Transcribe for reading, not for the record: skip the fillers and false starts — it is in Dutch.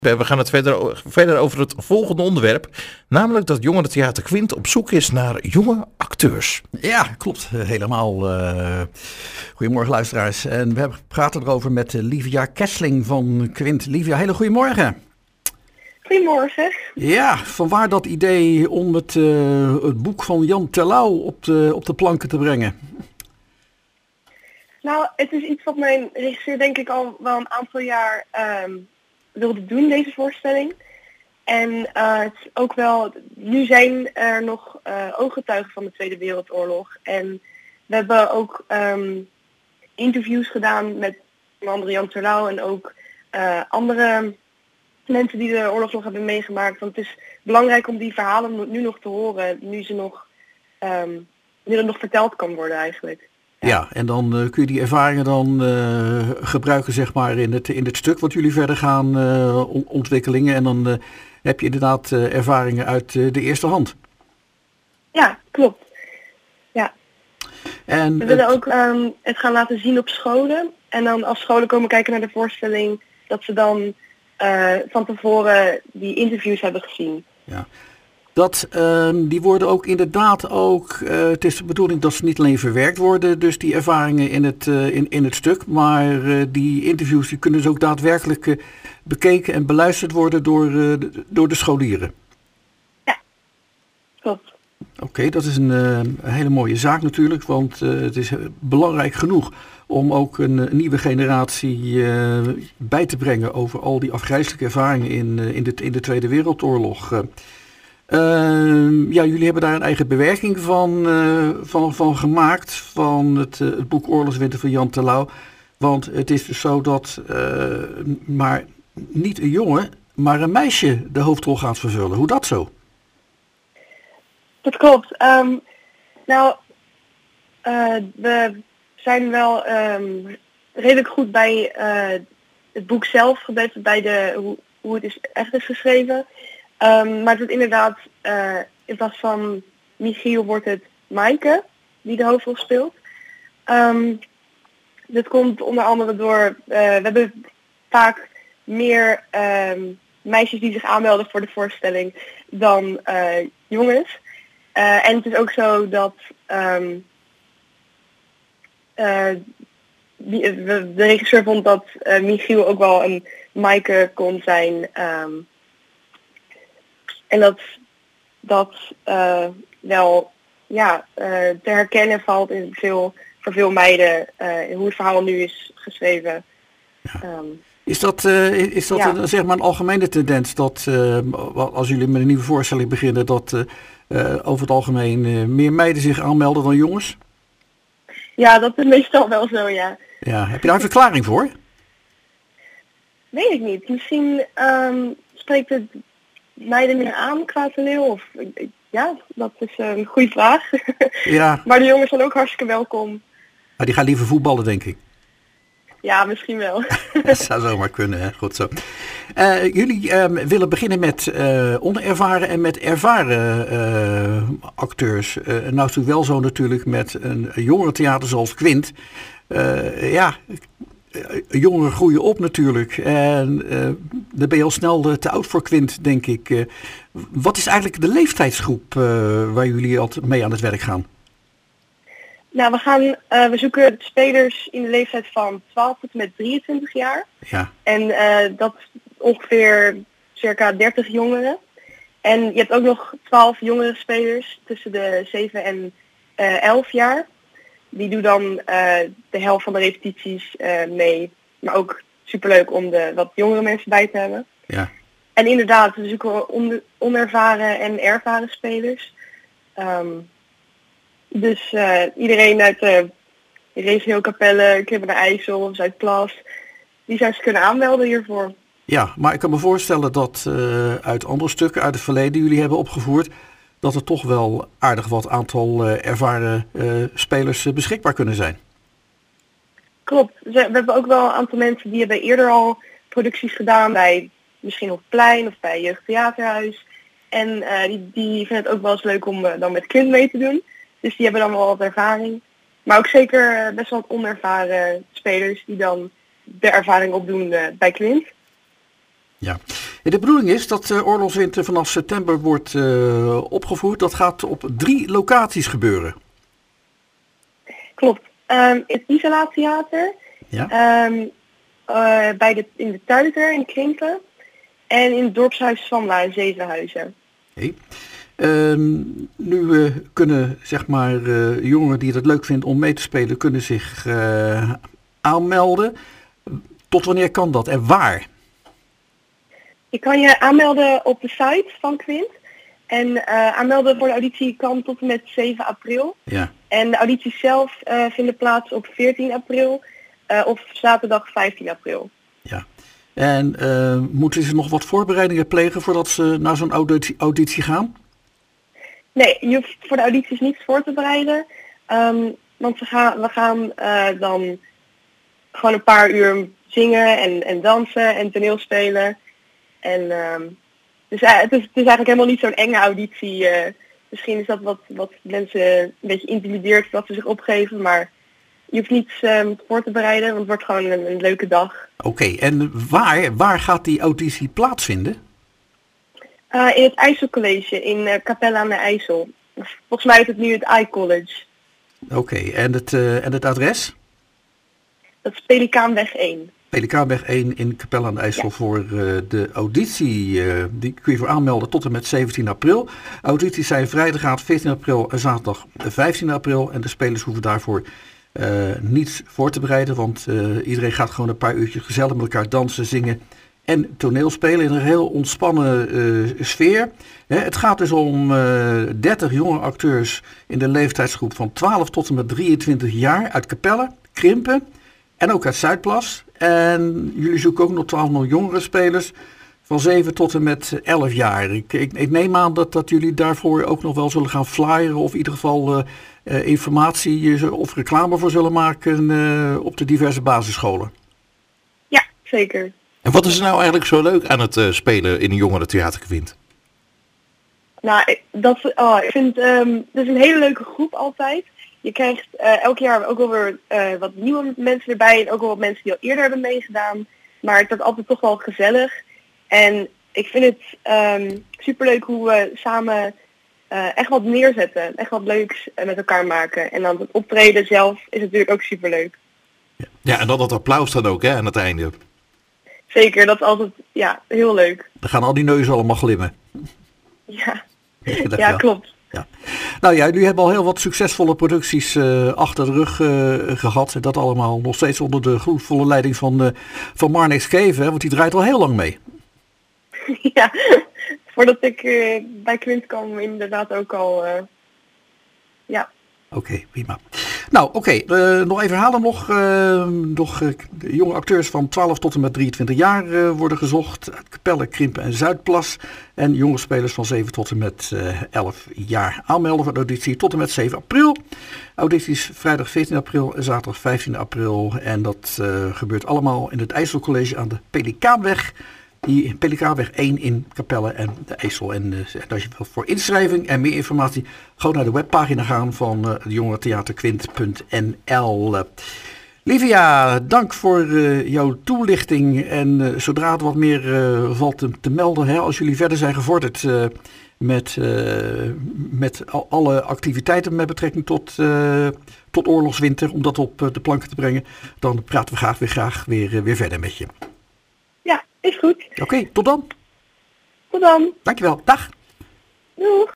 We gaan het verder over het volgende onderwerp. Namelijk dat Jongerentheater Quint op zoek is naar jonge acteurs. Ja, klopt. Helemaal. Goedemorgen luisteraars. En we praten erover met Livia Kessling van Quint. Livia, hele goedemorgen. Goedemorgen. Ja, vanwaar dat idee om het boek van Jan Terlouw op de planken te brengen? Nou, het is iets wat mijn regisseur denk ik al wel een aantal jaar wilde doen, deze voorstelling. En het is ook wel, nu zijn er nog ooggetuigen van de Tweede Wereldoorlog. En we hebben ook interviews gedaan met onder andere Jan Terlouw en ook andere mensen die de oorlog nog hebben meegemaakt. Want het is belangrijk om die verhalen nu nog te horen, nu er nog verteld kan worden eigenlijk. Ja, en dan kun je die ervaringen dan gebruiken zeg maar in het stuk wat jullie verder gaan ontwikkelingen. En dan heb je inderdaad ervaringen uit de eerste hand. Ja, klopt. Ja. En we willen ook het gaan laten zien op scholen. En dan als scholen komen kijken naar de voorstelling, dat ze dan van tevoren die interviews hebben gezien. Ja. Die worden ook inderdaad het is de bedoeling dat ze niet alleen verwerkt worden, dus die ervaringen in het stuk, maar die interviews die kunnen dus ook daadwerkelijk bekeken en beluisterd worden door de scholieren. Ja, klopt. Oké, dat is een hele mooie zaak natuurlijk, want het is belangrijk genoeg om ook een nieuwe generatie bij te brengen over al die afgrijselijke ervaringen in de Tweede Wereldoorlog. Jullie hebben daar een eigen bewerking van gemaakt, van het boek Oorlogswinter van Jan Terlouw. Want het is dus zo dat maar niet een jongen, maar een meisje de hoofdrol gaat vervullen. Hoe dat zo? Dat klopt. We zijn wel redelijk goed bij het boek zelf gebleven, bij hoe het echt is geschreven. Maar het is inderdaad, in plaats van Michiel wordt het Maaike die de hoofdrol speelt. Dit komt onder andere door, we hebben vaak meer meisjes die zich aanmelden voor de voorstelling dan jongens. En het is ook zo dat de regisseur vond dat Michiel ook wel een Maaike kon zijn. En dat wel te herkennen valt voor veel meiden hoe het verhaal nu is geschreven. Ja. Is dat zeg maar een algemene tendens dat als jullie met een nieuwe voorstelling beginnen, dat over het algemeen meer meiden zich aanmelden dan jongens? Ja, dat is meestal wel zo, ja. Ja. Heb je daar een verklaring voor? Weet ik niet. Misschien spreekt het meiden meer aan qua toneel? Of, ja, dat is een goede vraag. Ja. Maar de jongens zijn ook hartstikke welkom. Maar die gaan liever voetballen, denk ik. Ja, misschien wel. Dat zou zomaar kunnen, hè? Goed zo. Jullie willen beginnen met onervaren en met ervaren acteurs. Nou is het natuurlijk wel zo natuurlijk met een jongerentheater zoals Quint. Jongeren groeien op natuurlijk. En dan ben je al snel te oud voor Quint, denk ik. Wat is eigenlijk de leeftijdsgroep waar jullie altijd mee aan het werk gaan? Nou, we zoeken spelers in de leeftijd van 12 tot en met 23 jaar. Ja. En dat is ongeveer circa 30 jongeren. En je hebt ook nog 12 jongere spelers tussen de 7 en 11 jaar. Die doen dan de helft van de repetities mee. Maar ook superleuk om wat jongere mensen bij te hebben. Ja. En inderdaad, we zoeken onervaren en ervaren spelers. Dus iedereen uit de regio Capelle, Krimpen IJssel, Zuidplas, die zou ze kunnen aanmelden hiervoor. Ja, maar ik kan me voorstellen dat uit andere stukken uit het verleden jullie hebben opgevoerd, dat er toch wel aardig wat aantal ervaren spelers beschikbaar kunnen zijn. Klopt. We hebben ook wel een aantal mensen die hebben eerder al producties gedaan bij misschien op het plein of bij Jeugdtheaterhuis. En die vinden het ook wel eens leuk om dan met Quint mee te doen. Dus die hebben dan wel wat ervaring. Maar ook zeker best wel wat onervaren spelers die dan de ervaring opdoen bij Quint. Ja. De bedoeling is dat Oorlogswinter vanaf september wordt opgevoerd. Dat gaat op 3 locaties gebeuren. Klopt. Het Isala Theater, Ja. in de Tuiter in Krimpen en in het dorpshuis Svamla in Zevenhuizen. Okay. Nu kunnen zeg maar jongeren die het leuk vinden om mee te spelen, kunnen zich aanmelden. Tot wanneer kan dat en waar? Je kan je aanmelden op de site van Quint. En aanmelden voor de auditie kan tot en met 7 april. Ja. En de audities zelf vinden plaats op 14 april of zaterdag 15 april. Ja. En moeten ze nog wat voorbereidingen plegen voordat ze naar zo'n auditie gaan? Nee, je hoeft voor de audities niets voor te bereiden. Want we gaan dan gewoon een paar uur zingen en dansen en toneelspelen. En dus het is eigenlijk helemaal niet zo'n enge auditie. Misschien is dat wat mensen een beetje intimideert dat ze zich opgeven, maar je hoeft niets voor te bereiden, want het wordt gewoon een leuke dag. Oké, en waar gaat die auditie plaatsvinden? In het IJsselcollege in Capelle aan de IJssel. Volgens mij is het nu het iCollege. Oké, en het adres? Dat is Pelikaanweg 1. Pelikaanweg 1 in Capelle aan de IJssel voor de auditie. Die kun je voor aanmelden tot en met 17 april. Audities zijn vrijdag 14 april en zaterdag 15 april. En de spelers hoeven daarvoor niets voor te bereiden. Want iedereen gaat gewoon een paar uurtjes gezellig met elkaar dansen, zingen en toneelspelen in een heel ontspannen sfeer. Het gaat dus om 30 jonge acteurs in de leeftijdsgroep van 12 tot en met 23 jaar uit Capelle, Krimpen en ook uit Zuidplas. En jullie zoeken ook nog 12 nog jongere spelers van 7 tot en met 11 jaar. Ik neem aan dat jullie daarvoor ook nog wel zullen gaan flyeren of in ieder geval informatie of reclame voor zullen maken op de diverse basisscholen. Ja, zeker. En wat is er nou eigenlijk zo leuk aan het spelen in een jongerentheater Quint? Nou, ik vind het is een hele leuke groep altijd. Je krijgt elk jaar ook wel weer wat nieuwe mensen erbij en ook wel wat mensen die al eerder hebben meegedaan. Maar het wordt altijd toch wel gezellig. En ik vind het superleuk hoe we samen echt wat neerzetten. Echt wat leuks met elkaar maken. En dan het optreden zelf is natuurlijk ook superleuk. Ja, en dan dat applaus dan ook, hè, aan het einde. Zeker, dat is altijd heel leuk. Dan gaan al die neuzen allemaal glimmen. Ja, klopt. Ja. Nou ja, jullie hebben al heel wat succesvolle producties achter de rug gehad. Dat allemaal nog steeds onder de gloedvolle leiding van Marnix Keven, want die draait al heel lang mee. Ja, voordat ik bij Quint kwam inderdaad ook al. Oké, prima. Nou, nog even herhalen de jonge acteurs van 12 tot en met 23 jaar worden gezocht. Uit Capelle, Krimpen en Zuidplas. En jonge spelers van 7 tot en met 11 jaar. Aanmelden voor de auditie tot en met 7 april. Audities vrijdag 14 april en zaterdag 15 april. En dat gebeurt allemaal in het IJsselcollege aan de Pelikaanweg. Die Pelikaanweg 1 in Capelle en de IJssel. En als je wilt voor inschrijving en meer informatie, gewoon naar de webpagina gaan van de jongerentheaterquint.nl. Livia, dank voor jouw toelichting. En zodra er wat meer valt te melden, als jullie verder zijn gevorderd met alle activiteiten met betrekking tot Oorlogswinter, om dat op de planken te brengen, dan praten we graag weer verder met je. Ja, is goed. Oké, tot dan. Tot dan. Dankjewel. Dag. Doeg.